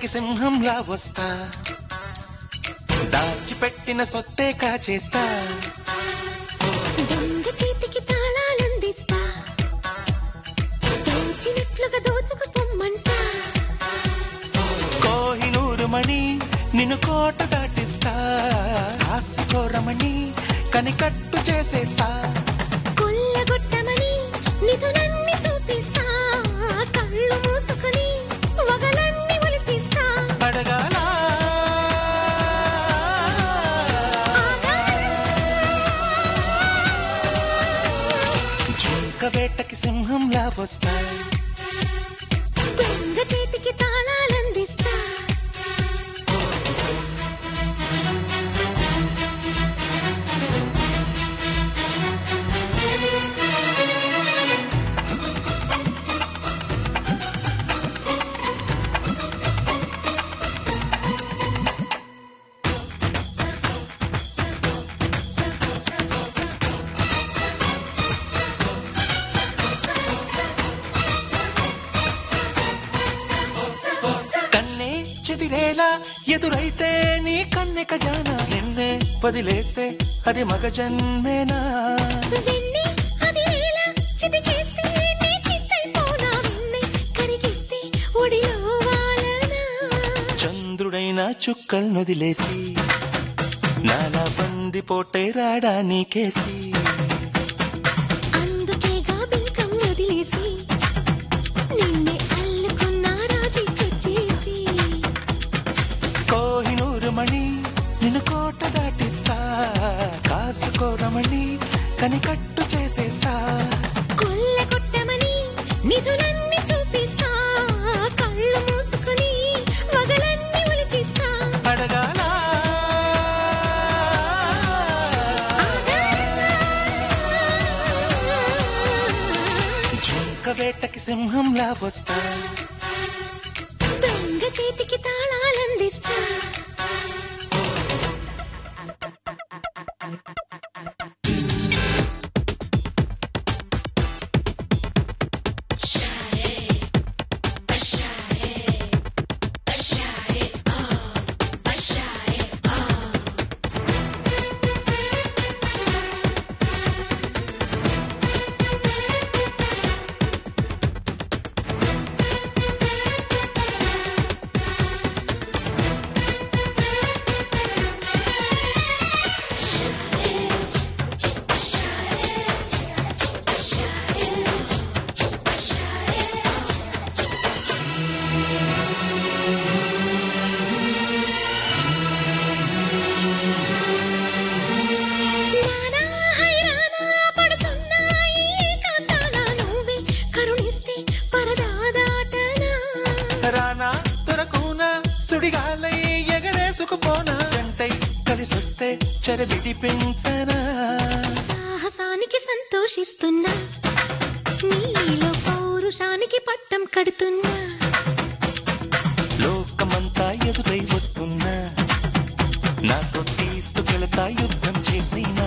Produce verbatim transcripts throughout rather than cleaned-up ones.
వేటకి సింహంలా వస్తా, దాచిపెట్టిన సొత్తే కాచేస్తా, దొంగ చేతికి తాళాలందిస్తా, దోచినట్లుగా దోచుకుపోమ్మంటా, కోహినూరు మణి నిన్ను కోట దాటిస్తా, హాస్యకోరమణి కనికట్టు చేసేస్తా, కొల్లగొట్టమని నిధులన్నీ చూపిస్తా, కళ్ళు మూసుకుని వగలన్నీ ఒలిచిస్తా, అడగాల జింక వేటకి సింహంలా వస్తా, దొంగ చేతికి తాళాలందిస్తా. చెదిరేలా ఎదురైతే నీ కన్నె ఖజానా, నిన్నే వదిలేస్తే అది మగ జన్మేనా, వెన్నె అదిరేలా చిటికేస్తే నీ చిత్తైపోనా, వెన్నె కరిగిస్తే ఒడిలో వాలనా, చంద్రుడైన చుక్కలు నొదిలేసి నాలా బంది పోటే రాడా నీకేసి, అందుకేగా బింకం వదిలేసి నిన్నే అల్లుకున్నా రాజీకొచ్చేసి, కోహినూరు మణి నిన్ను కోట దాటిస్తా, కాసుకోరమణి కనికట్టు చేసేస్తా, కొల్లగొట్టమని నిధులన్నీ చూపిస్తా, కళ్ళు మూసుకుని వగలన్నీ ఒలిచిస్తా, అడగాల జింక వేటకి సింహంలా వస్తా, దొంగ చేతికి తాళాలందిస్తా. రానా దొరకునా సుడిగాలై ఎగరేసుకుపోనా, వెంటై కలిసొస్తే చెరబిడి పెంచనా, సాహసానికి సంతోషిస్తున్నా, నీలో పౌరుషానికి పట్టం కడుతున్నా, లోకమంతా ఎదురై వస్తున్నా, నాతో తీసుకెళతా యుద్ధం చేసినా,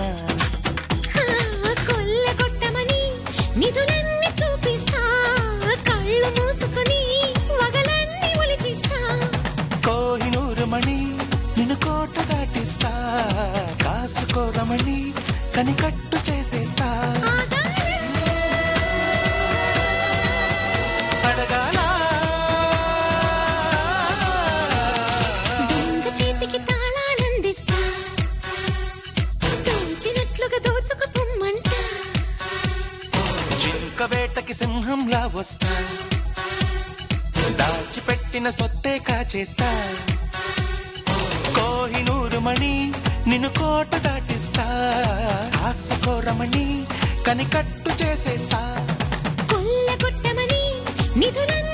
కొల్లగొట్టమని నిధులన్నీ చూపిస్తా, కళ్ళు మూసుకుని వగలన్నీ ఒలిచిస్తా, కోహినూరు మణి నిన్ను కోట దాటిస్తా, కాసుకోరమణి కనికట్టు చేసేస్తా, అడగాల దొంగ చేతికి తాళాలందిస్తా, దోచినట్లుగా దోచుకుపోమ్మంటా, జింక వేటకి సింహంలా వస్తా, దాచిపెట్టిన సొత్తే కాచేస్తా, కోహినూరు మణి నిన్ను కోట దాటిస్తా, హాస్యకోరమణి కనికట్టు చేసేస్తా, కొల్లగొట్టమని నిధులన్నీ